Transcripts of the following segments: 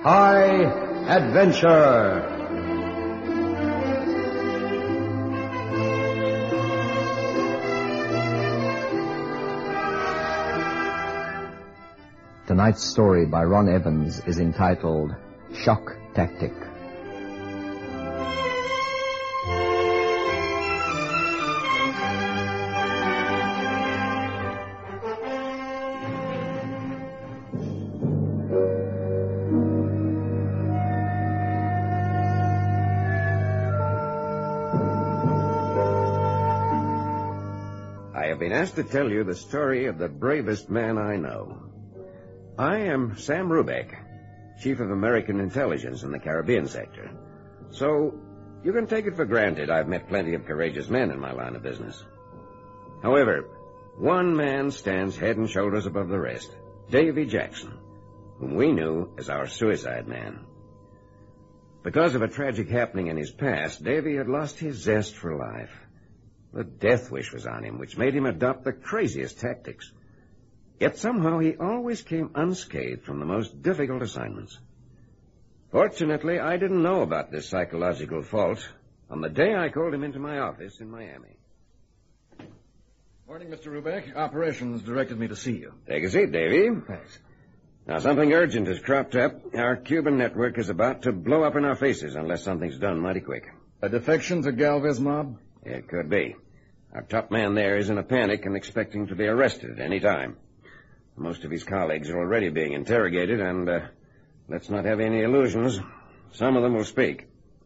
High Adventure. Tonight's story by Ron Evans is entitled Shock Tactic. I have been asked to tell you the story of the bravest man I know. I am Sam Rubeck, Chief of American Intelligence in the Caribbean sector. So, you can take it for granted I've met plenty of courageous men in my line of business. However, one man stands head and shoulders above the rest, Davy Jackson, whom we knew as our suicide man. Because of a tragic happening in his past, Davy had lost his zest for life. The death wish was on him, which made him adopt the craziest tactics. Yet somehow he always came unscathed from the most difficult assignments. Fortunately, I didn't know about this psychological fault on the day I called him into my office in Miami. Morning, Mr. Rubeck. Operations directed me to see you. Take a seat, Davy. Thanks. Now, something urgent has cropped up. Our Cuban network is about to blow up in our faces unless something's done mighty quick. A defection to Galvez mob? It could be. Our top man there is in a panic and expecting to be arrested at any time. Most of his colleagues are already being interrogated, and let's not have any illusions. Some of them will speak.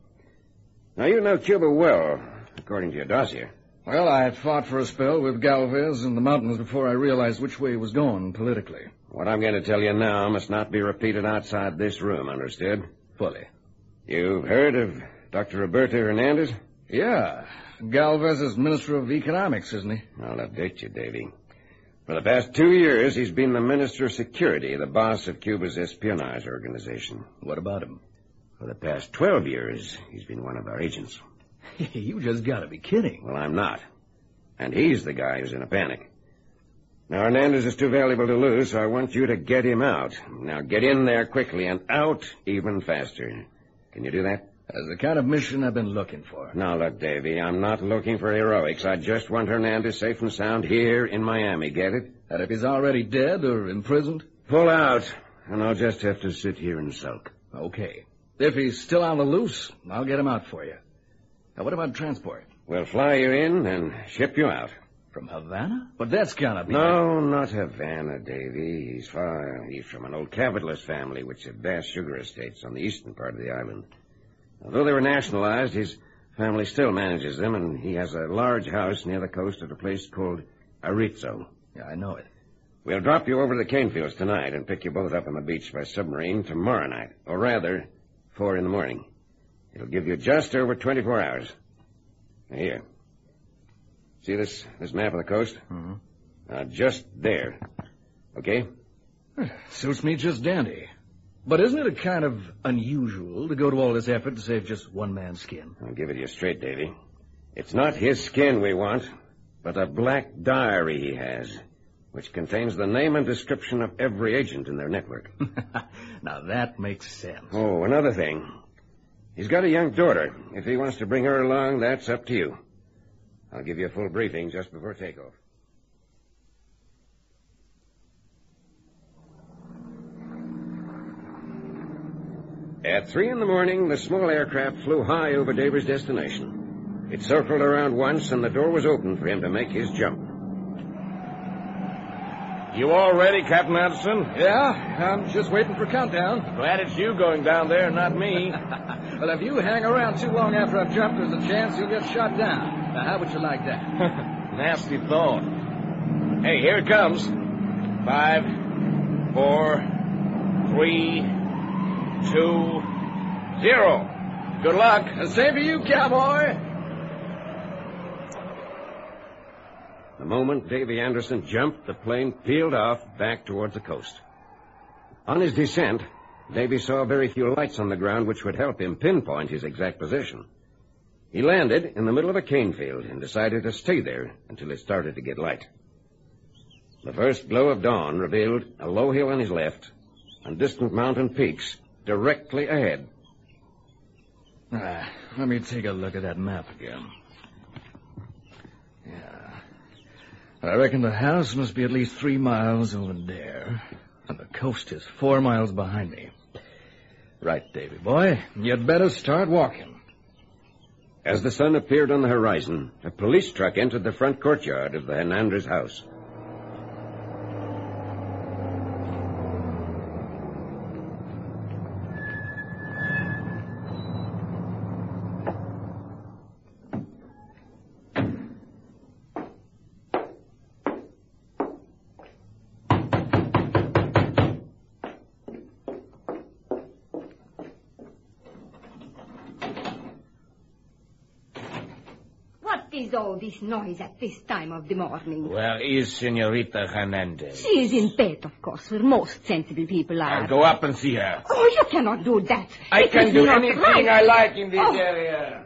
Now, you know Cuba well, according to your dossier. Well, I had fought for a spell with Galvez in the mountains before I realized which way he was going politically. What I'm going to tell you now must not be repeated outside this room, understood? Fully. You've heard of Dr. Roberto Hernandez? Yeah. Galvez is Minister of Economics, isn't he? I'll update you, Davy. For the past 2 years, he's been the Minister of Security, the boss of Cuba's espionage organization. What about him? For the past 12 years, he's been one of our agents. You just gotta be kidding. Well, I'm not. And he's the guy who's in a panic. Now, Hernandez is too valuable to lose, so I want you to get him out. Now, get in there quickly and out even faster. Can you do that? That's the kind of mission I've been looking for. Now, look, Davy, I'm not looking for heroics. I just want Hernandez safe and sound here in Miami. Get it? And if he's already dead or imprisoned? Pull out, and I'll just have to sit here and sulk. Okay. If he's still on the loose, I'll get him out for you. Now, what about transport? We'll fly you in and ship you out. From Havana? But that's gotta be... No, not Havana, Davy. He's from an old capitalist family which had vast sugar estates on the eastern part of the island. Although they were nationalized, his family still manages them, and he has a large house near the coast at a place called Arezzo. Yeah, I know it. We'll drop you over to the cane fields tonight and pick you both up on the beach by submarine tomorrow night. Or rather, 4 in the morning. It'll give you just over 24 hours. Now, here. See this map of the coast? Mm-hmm. Just there. Okay? Suits me just dandy. But isn't it a kind of unusual to go to all this effort to save just one man's skin? I'll give it to you straight, Davy. It's not his skin we want, but a black diary he has, which contains the name and description of every agent in their network. Now, that makes sense. Oh, another thing. He's got a young daughter. If he wants to bring her along, that's up to you. I'll give you a full briefing just before takeoff. At 3 in the morning, the small aircraft flew high over Davy's destination. It circled around once, and the door was open for him to make his jump. You all ready, Captain Anderson? Yeah, I'm just waiting for countdown. Glad it's you going down there, not me. Well, if you hang around too long after I've jumped, there's a chance you'll get shot down. Now, how would you like that? Nasty thought. Hey, here it comes. 5, 4, 3, 2, 0. Good luck. Same for you, cowboy. The moment Davy Anderson jumped, the plane peeled off back towards the coast. On his descent, Davy saw very few lights on the ground which would help him pinpoint his exact position. He landed in the middle of a cane field and decided to stay there until it started to get light. The first glow of dawn revealed a low hill on his left and distant mountain peaks directly ahead. Let me take a look at that map again. Yeah. I reckon the house must be at least 3 miles over there. And the coast is 4 miles behind me. Right, Davy boy. You'd better start walking. As the sun appeared on the horizon, a police truck entered the front courtyard of the Hernandez house. Is all this noise at this time of the morning? Where is Senorita Hernandez? She is in bed, of course, where most sensible people are. I'll go up and see her. Oh, you cannot do that. I can do anything right. I like in this area.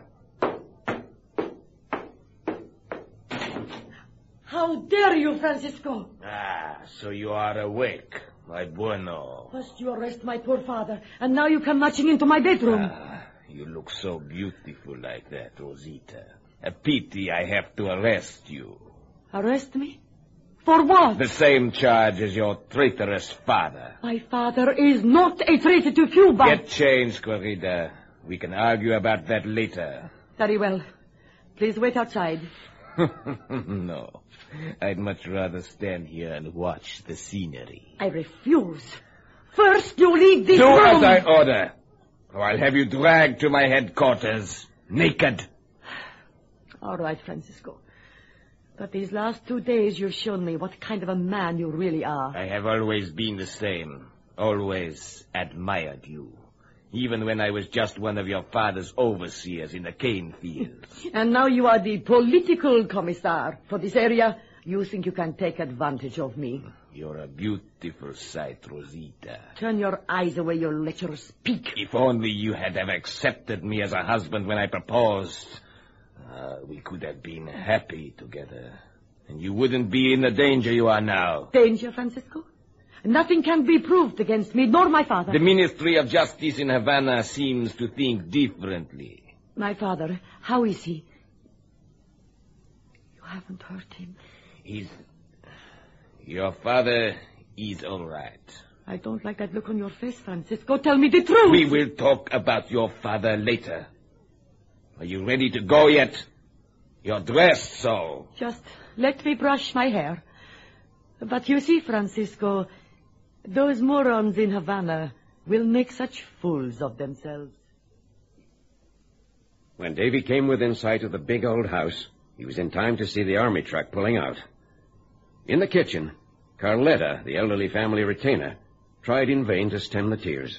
How dare you, Francisco? So you are awake, my bueno. First you arrest my poor father, and now you come marching into my bedroom. You look so beautiful like that, Rosita. A pity I have to arrest you. Arrest me? For what? The same charge as your traitorous father. My father is not a traitor to Cuba. Get changed, Corrida. We can argue about that later. Very well. Please wait outside. No. I'd much rather stand here and watch the scenery. I refuse. First you leave this Do room. as I order, or I'll have you dragged to my headquarters, naked. All right, Francisco. But these last 2 days you've shown me what kind of a man you really are. I have always been the same. Always admired you. Even when I was just one of your father's overseers in the cane fields. And now you are the political commissar for this area. You think you can take advantage of me. You're a beautiful sight, Rosita. Turn your eyes away, you lecherous pig. If only you had have accepted me as a husband when I proposed. We could have been happy together. And you wouldn't be in the danger you are now. Danger, Francisco? Nothing can be proved against me, nor my father. The Ministry of Justice in Havana seems to think differently. My father, how is he? You haven't hurt him. Your father is all right. I don't like that look on your face, Francisco. Tell me the truth. We will talk about your father later. Are you ready to go yet? You're dressed so. Just let me brush my hair. But you see, Francisco, those morons in Havana will make such fools of themselves. When Davy came within sight of the big old house, he was in time to see the army truck pulling out. In the kitchen, Carletta, the elderly family retainer, tried in vain to stem the tears.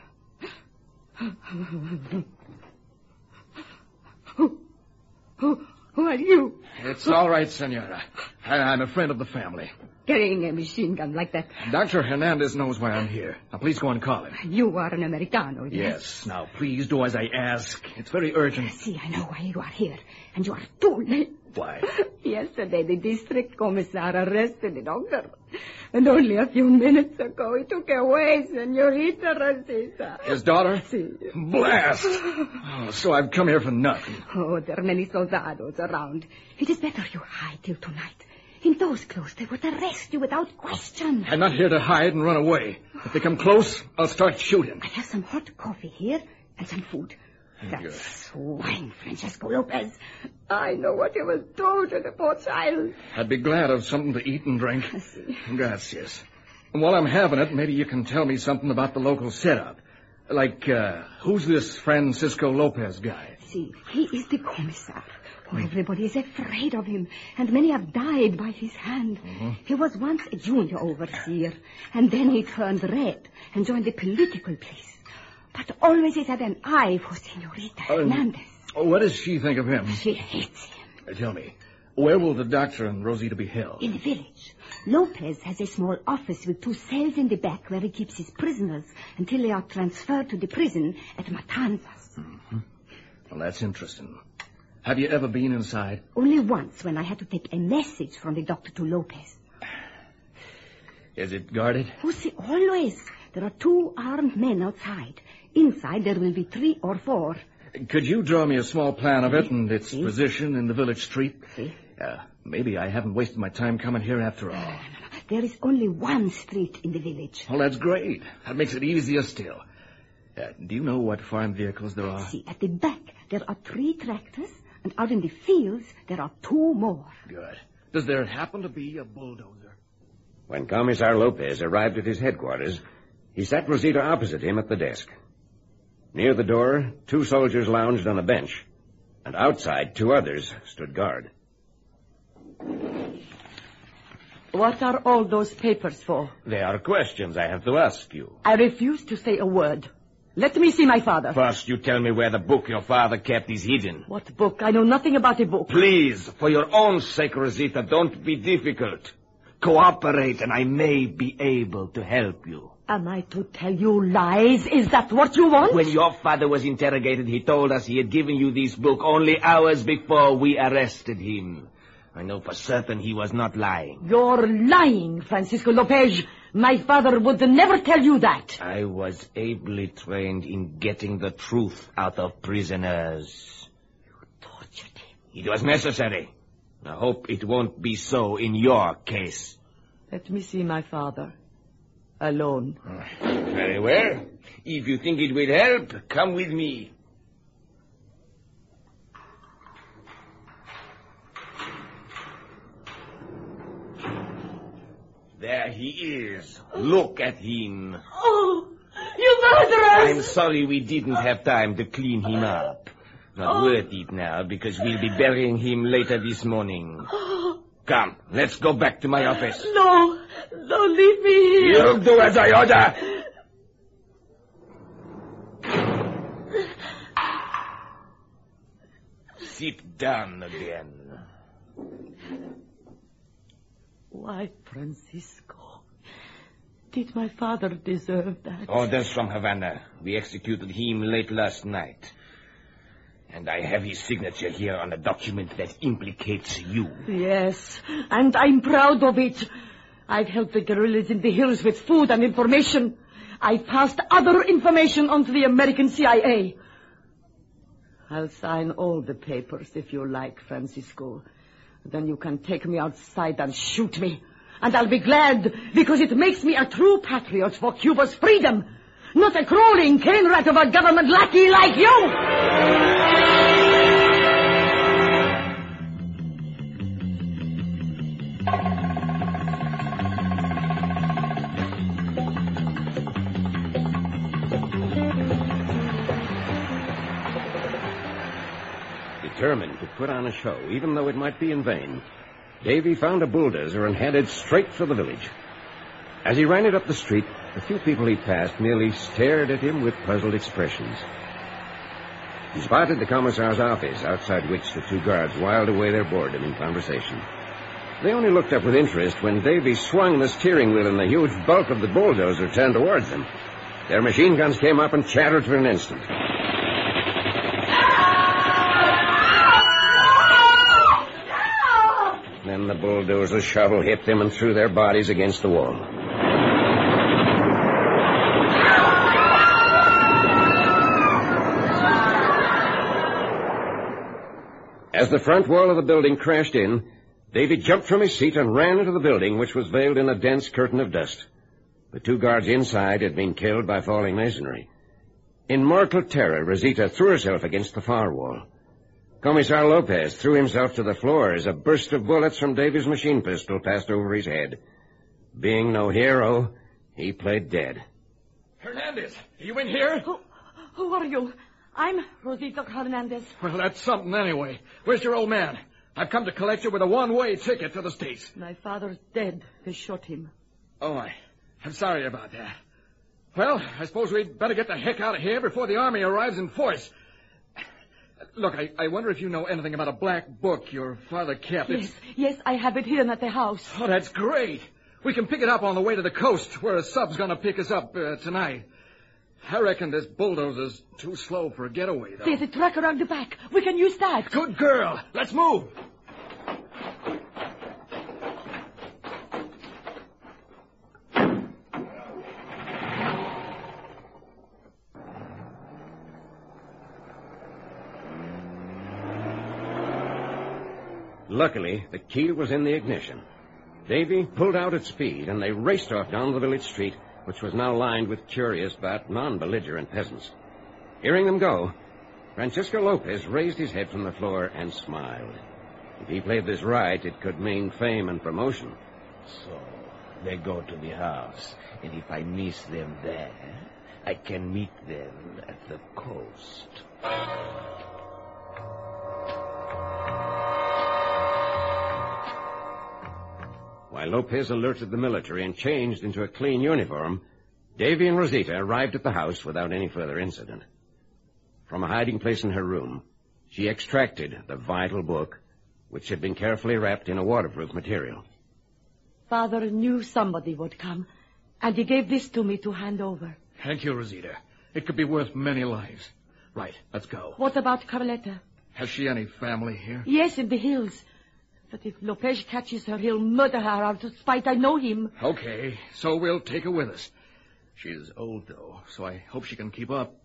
Who are you? It's all right, Senora. I'm a friend of the family. Carrying a machine gun like that. Dr. Hernandez knows why I'm here. Now, please go and call him. You are an Americano, Yes. Now, please do as I ask. It's very urgent. See, I know why you are here. And you are too late. Why? Yesterday, the district commissar arrested the doctor. And only a few minutes ago, he took away Senorita Rosita. His daughter? See. Blast! Oh, so I've come here for nothing. Oh, there are many soldados around. It is better you hide till tonight. In those clothes, they would arrest you without question. I'm not here to hide and run away. If they come close, I'll start shooting. I have some hot coffee here and some food. That swine, Francisco Lopez. I know what he was doing to the poor child. I'd be glad of something to eat and drink. I see. Gracias. And while I'm having it, maybe you can tell me something about the local setup. Like, who's this Francisco Lopez guy? See, he is the commissar. Oh, everybody is afraid of him, and many have died by his hand. Mm-hmm. He was once a junior overseer, and then he turned red and joined the political police. But always he's had an eye for Senorita Hernandez. What does she think of him? She hates him. Tell me, where will the doctor and Rosita be held? In the village. Lopez has a small office with 2 cells in the back where he keeps his prisoners until they are transferred to the prison at Matanzas. Mm-hmm. Well, that's interesting. Have you ever been inside? Only once, when I had to take a message from the doctor to Lopez. Is it guarded? Oh, see, always. There are 2 armed men outside. Inside there will be 3 or 4. Could you draw me a small plan of it and its Si. position in the village street? Si. Maybe I haven't wasted my time coming here after all. No. There is only one street in the village. Well, that's great. That makes it easier still. Do you know what farm vehicles there are? See, at the back there are 3 tractors, and out in the fields there are 2 more. Good. Does there happen to be a bulldozer? When Commissar Lopez arrived at his headquarters, he sat Rosita opposite him at the desk. Near the door, 2 soldiers lounged on a bench, and outside 2 others stood guard. What are all those papers for? They are questions I have to ask you. I refuse to say a word. Let me see my father. First, you tell me where the book your father kept is hidden. What book? I know nothing about a book. Please, for your own sake, Rosita, don't be difficult. Cooperate, and I may be able to help you. Am I to tell you lies? Is that what you want? When your father was interrogated, he told us he had given you this book only hours before we arrested him. I know for certain he was not lying. You're lying, Francisco Lopez. My father would never tell you that. I was ably trained in getting the truth out of prisoners. You tortured him. It was necessary. I hope it won't be so in your case. Let me see my father. Alone. Very well. If you think it will help, come with me. There he is. Look at him. Oh, you murderers! I'm sorry we didn't have time to clean him up. Not worth it now, because we'll be burying him later this morning. Come, let's go back to my office. No, don't leave me here. You'll do as I order. Sit down again. Why, Francisco? Did my father deserve that? Orders from Havana. We executed him late last night. And I have his signature here on a document that implicates you. Yes, and I'm proud of it. I've helped the guerrillas in the hills with food and information. I've passed other information on to the American CIA. I'll sign all the papers if you like, Francisco. Then you can take me outside and shoot me. And I'll be glad, because it makes me a true patriot for Cuba's freedom. Not a crawling cane rat of a government lackey like you! Determined to put on a show, even though it might be in vain, Davy found a bulldozer and headed straight for the village. As he ran it up the street, the few people he passed merely stared at him with puzzled expressions. He spotted the commissar's office, outside which the 2 guards whiled away their boredom in conversation. They only looked up with interest when Davy swung the steering wheel and the huge bulk of the bulldozer turned towards them. Their machine guns came up and chattered for an instant. Then the bulldozer's shovel hit them and threw their bodies against the wall. As the front wall of the building crashed in, Davy jumped from his seat and ran into the building, which was veiled in a dense curtain of dust. The 2 guards inside had been killed by falling masonry. In mortal terror, Rosita threw herself against the far wall. Commissar Lopez threw himself to the floor as a burst of bullets from Davy's machine pistol passed over his head. Being no hero, he played dead. Hernandez, are you in here? Who are you? I'm Rosita Hernandez. Well, that's something anyway. Where's your old man? I've come to collect you with a one-way ticket to the States. My father's dead. They shot him. Oh, I'm sorry about that. Well, I suppose we'd better get the heck out of here before the army arrives in force. Look, I wonder if you know anything about a black book your father kept. Yes, I have it hidden at the house. Oh, that's great. We can pick it up on the way to the coast, where a sub's going to pick us up tonight. I reckon this bulldozer's too slow for a getaway, though. There's a truck around the back. We can use that. Good girl. Let's move. Luckily, the key was in the ignition. Davy pulled out at speed, and they raced off down the village street, which was now lined with curious but non-belligerent peasants. Hearing them go, Francisco Lopez raised his head from the floor and smiled. If he played this right, it could mean fame and promotion. So, they go to the house, and if I miss them there, I can meet them at the coast. While Lopez alerted the military and changed into a clean uniform, Davy and Rosita arrived at the house without any further incident. From a hiding place in her room, she extracted the vital book, which had been carefully wrapped in a waterproof material. Father knew somebody would come, and he gave this to me to hand over. Thank you, Rosita. It could be worth many lives. Right, let's go. What about Carletta? Has she any family here? Yes, in the hills. But if Lopez catches her, he'll murder her out of spite. I know him. Okay, so we'll take her with us. She's old, though, so I hope she can keep up.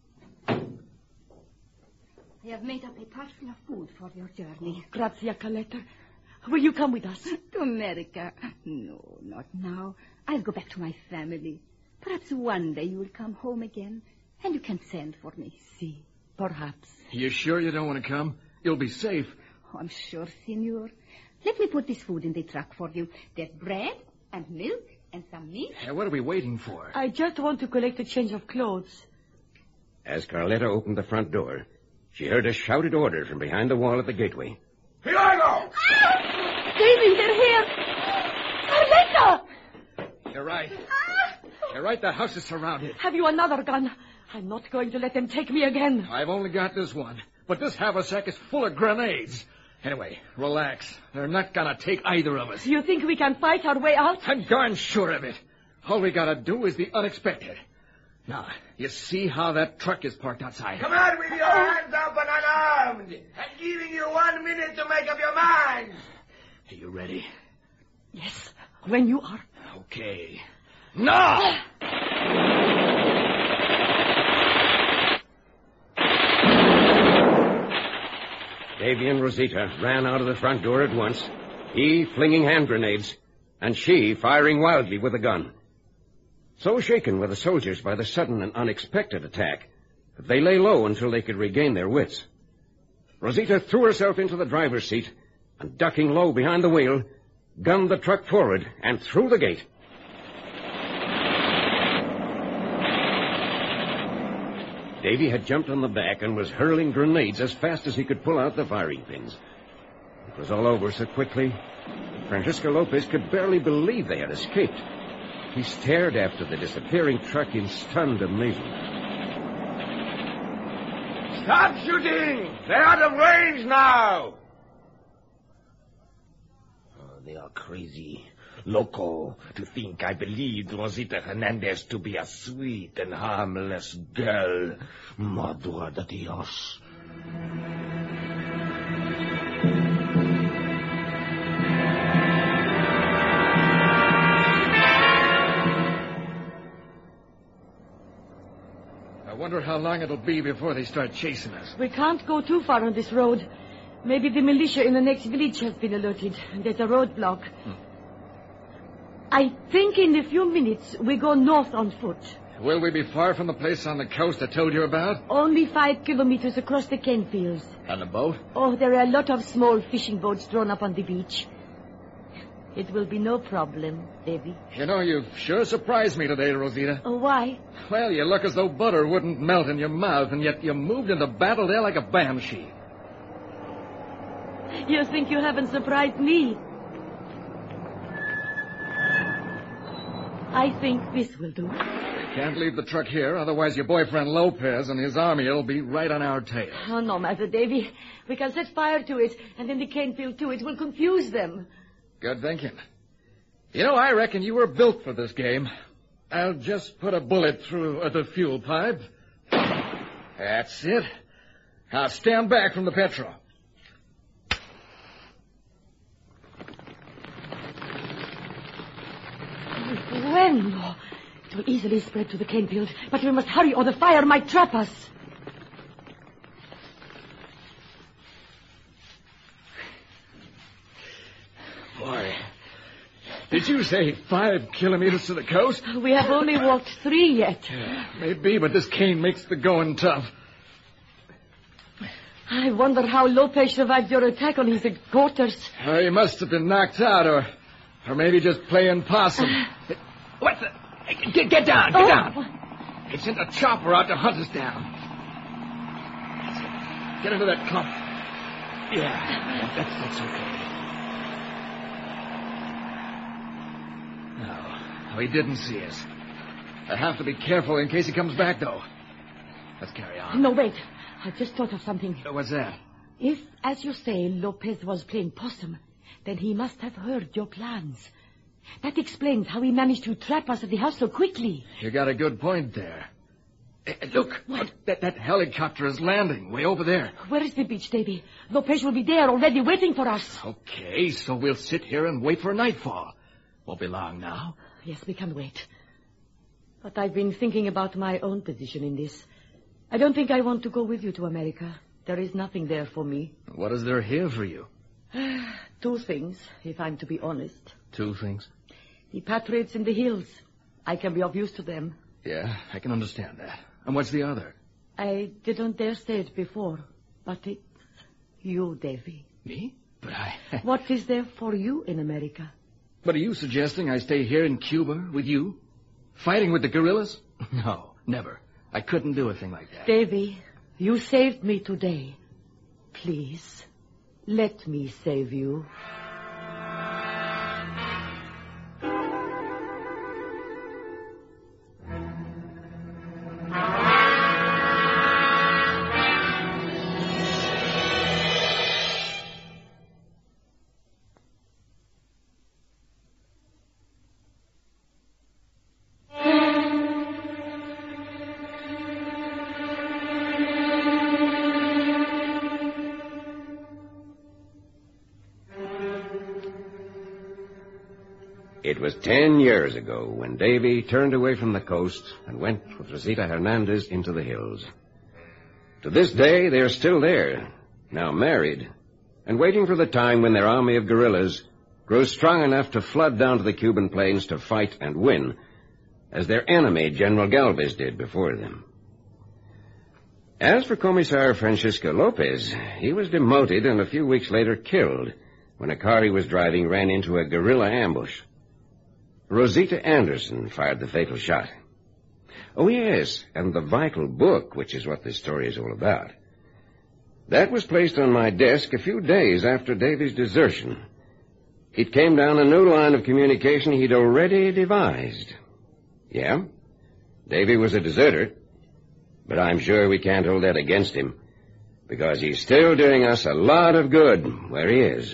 I have made up a pot full of food for your journey. Grazie, Carletta. Will you come with us? To America? No, not now. I'll go back to my family. Perhaps one day you will come home again, and you can send for me. Si, perhaps. You sure you don't want to come? You'll be safe. Oh, I'm sure, senor. Let me put this food in the truck for you. There's bread and milk and some meat. What are we waiting for? I just want to collect a change of clothes. As Carletta opened the front door, she heard a shouted order from behind the wall at the gateway. Here I go! Davy, they're here! Carletta! You're right. You're right, the house is surrounded. Have you another gun? I'm not going to let them take me again. I've only got this one, but this haversack is full of grenades. Anyway, relax. They're not gonna take either of us. You think we can fight our way out? I'm darn sure of it. All we gotta do is the unexpected. Now, you see how that truck is parked outside? Come out with your hands up and unarmed. I'm giving you 1 minute to make up your mind. Are you ready? Yes, when you are. Okay. Now! Davy and Rosita ran out of the front door at once, he flinging hand grenades, and she firing wildly with a gun. So shaken were the soldiers by the sudden and unexpected attack that they lay low until they could regain their wits. Rosita threw herself into the driver's seat and, ducking low behind the wheel, gunned the truck forward and through the gate. Davy had jumped on the back and was hurling grenades as fast as he could pull out the firing pins. It was all over so quickly that Francisco Lopez could barely believe they had escaped. He stared after the disappearing truck in stunned amazement. Stop shooting! They're out of range now! They are crazy. Loco, to think I believed Rosita Hernandez to be a sweet and harmless girl. Madre de Dios. I wonder how long it'll be before they start chasing us. We can't go too far on this road. Maybe the militia in the next village has been alerted, and there's a roadblock. I think in a few minutes we go north on foot. Will we be far from the place on the coast I told you about? Only 5 kilometers across the cane fields. On a boat? Oh, there are a lot of small fishing boats drawn up on the beach. It will be no problem, Davy. You know, you've sure surprised me today, Rosita. Oh, why? Well, you look as though butter wouldn't melt in your mouth, and yet you moved into battle there like a banshee. You think you haven't surprised me? I think this will do. Can't leave the truck here, otherwise your boyfriend Lopez and his army will be right on our tail. Oh, no matter, Davy. We can set fire to it, and then the cane field too. It will confuse them. Good thinking. You know, I reckon you were built for this game. I'll just put a bullet through the fuel pipe. That's it. Now stand back from the petrol. Bueno. It will easily spread to the cane field, but we must hurry or the fire might trap us. Did you say 5 kilometers to the coast? We have only walked 3 yet. Maybe, but this cane makes the going tough. I wonder how Lopez survived your attack on his quarters. He must have been knocked out, or maybe just playing possum. What the? Get down, get down. He sent a chopper out to hunt us down. Get into that clump. Yeah, that's okay. No, he didn't see us. I have to be careful in case he comes back, though. Let's carry on. No, wait. I just thought of something. What's that? If, as you say, Lopez was playing possum, then he must have heard your plans. That explains how he managed to trap us at the house so quickly. You got a good point there. Hey, look, what? That helicopter is landing way over there. Where is the beach, Davy? Lopez will be there already waiting for us. Okay, so we'll sit here and wait for nightfall. Won't be long now. Yes, we can wait. But I've been thinking about my own position in this. I don't think I want to go with you to America. There is nothing there for me. What is there here for you? 2 things, if I'm to be honest. 2 things? The Patriots in the hills. I can be of use to them. Yeah, I can understand that. And what's the other? I didn't dare say it before, but it's you, Davy. Me? But What is there for you in America? But are you suggesting I stay here in Cuba with you? Fighting with the guerrillas? No, never. I couldn't do a thing like that. Davy, you saved me today. Please, let me save you. It was 10 years ago when Davy turned away from the coast and went with Rosita Hernandez into the hills. To this day, they are still there, now married, and waiting for the time when their army of guerrillas grows strong enough to flood down to the Cuban plains to fight and win, as their enemy, General Galvez, did before them. As for Commissar Francisco Lopez, he was demoted and a few weeks later killed when a car he was driving ran into a guerrilla ambush. Rosita Anderson fired the fatal shot. Oh, yes, and the vital book, which is what this story is all about. That was placed on my desk a few days after Davy's desertion. It came down a new line of communication he'd already devised. Yeah, Davy was a deserter, but I'm sure we can't hold that against him, because he's still doing us a lot of good where he is.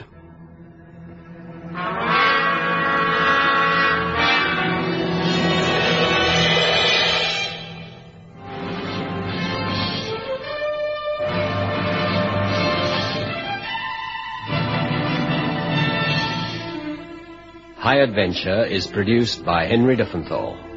High Adventure is produced by Henry Diffenthal.